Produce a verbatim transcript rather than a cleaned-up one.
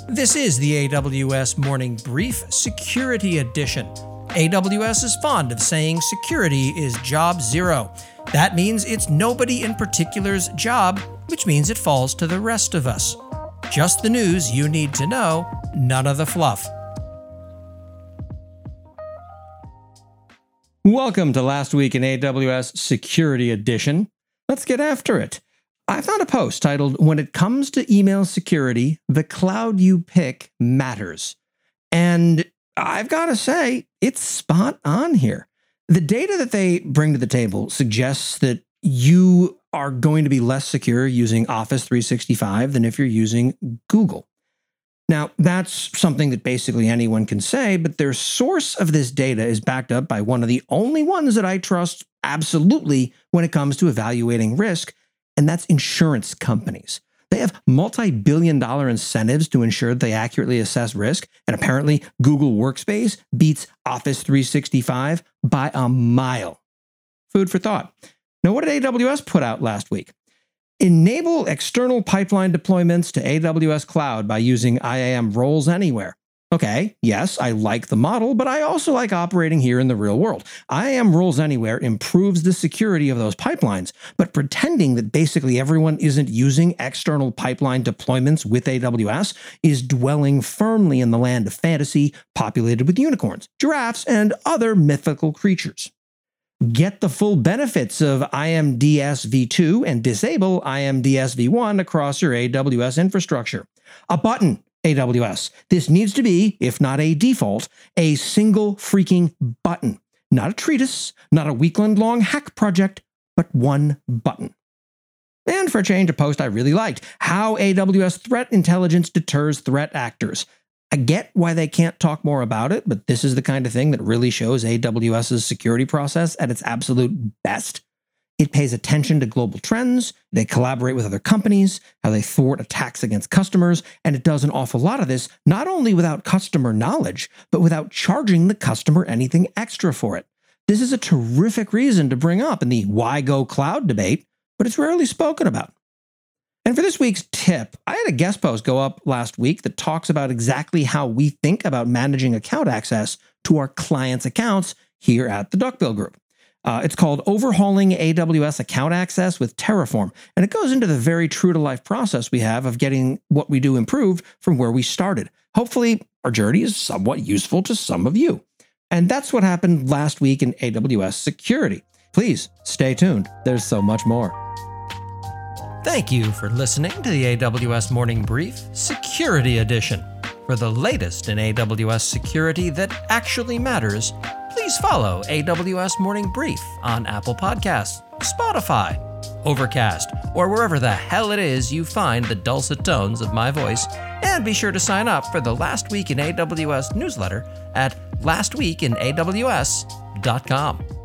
This is the A W S Morning Brief Security Edition. A W S is fond of saying security is job zero. That means it's nobody in particular's job, which means it falls to the rest of us. Just the news you need to know, none of the fluff. Welcome to Last Week in A W S Security Edition. Let's get after it. I found a post titled, "When it comes to email security, the cloud you pick matters." And I've got to say, it's spot on here. The data that they bring to the table suggests that you are going to be less secure using Office three sixty-five than if you're using Google. Now, that's something that basically anyone can say, but their source of this data is backed up by one of the only ones that I trust absolutely when it comes to evaluating risk, and that's insurance companies. They have multi-billion dollar incentives to ensure they accurately assess risk, and apparently Google Workspace beats Office three sixty-five by a mile. Food for thought. Now, what did A W S put out last week? Enable external pipeline deployments to A W S Cloud by using I A M Roles Anywhere. Okay, yes, I like the model, but I also like operating here in the real world. I A M Roles Anywhere improves the security of those pipelines, but pretending that basically everyone isn't using external pipeline deployments with A W S is dwelling firmly in the land of fantasy populated with unicorns, giraffes, and other mythical creatures. Get the full benefits of I A M D S v two and disable I A M D S v one across your A W S infrastructure. A button. A W S. This needs to be, if not a default, a single freaking button. Not a treatise, not a weekend-long hack project, but one button. And for a change, a post I really liked, how A W S threat intelligence deters threat actors. I get why they can't talk more about it, but this is the kind of thing that really shows AWS's security process at its absolute best. It pays attention to global trends, they collaborate with other companies, how they thwart attacks against customers, and it does an awful lot of this not only without customer knowledge, but without charging the customer anything extra for it. This is a terrific reason to bring up in the why go cloud debate, but it's rarely spoken about. And for this week's tip, I had a guest post go up last week that talks about exactly how we think about managing account access to our clients' accounts here at the Duckbill Group. Uh, it's called Overhauling A W S Account Access with Terraform, and it goes into the very true-to-life process we have of getting what we do improved from where we started. Hopefully, our journey is somewhat useful to some of you. And that's what happened last week in A W S security. Please stay tuned. There's so much more. Thank you for listening to the A W S Morning Brief Security Edition. For the latest in A W S security that actually matters, please follow A W S Morning Brief on Apple Podcasts, Spotify, Overcast, or wherever the hell it is you find the dulcet tones of my voice, and be sure to sign up for the Last Week in A W S newsletter at last week in A W S dot com.